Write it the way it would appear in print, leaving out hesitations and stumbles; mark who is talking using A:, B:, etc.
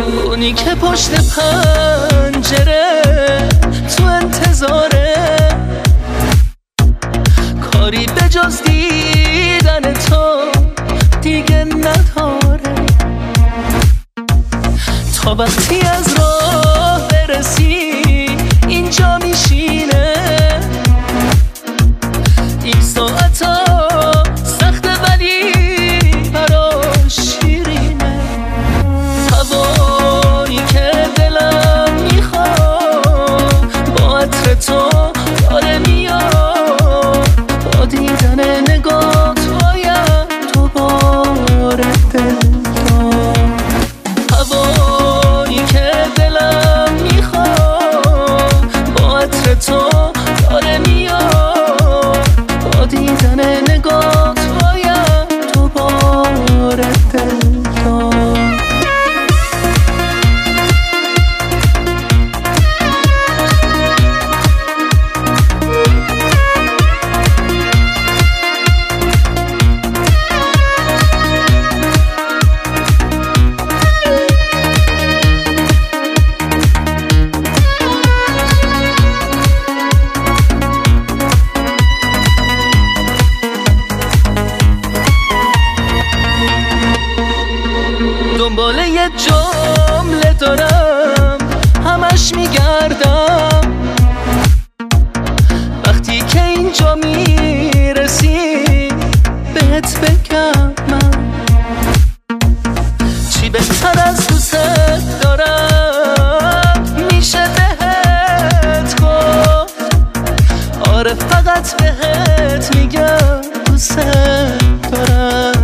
A: اونی که پشت پنجره تو انتظاره، کاری به جز دیدن تو دیگه نداره. تا وقتی از راه برسی اینجا میشینه، این ساعتا سخته ولی براش شیرینه. هوایی که دلم میخواد با عطر تو داره میاد، با دیدن نگات باید دوباره دل داد. هوایی که دلم میخواد با عطر تو داره میاد، با دیدن نگات باید دوباره دل داد. دنبال یه جمله دارم همش میگردم، وقتی که اینجا میرسی بهت بگم من چی بهتر از دوست دارم میشه بهت گفت. آره فقط بهت میگم دوست دارم.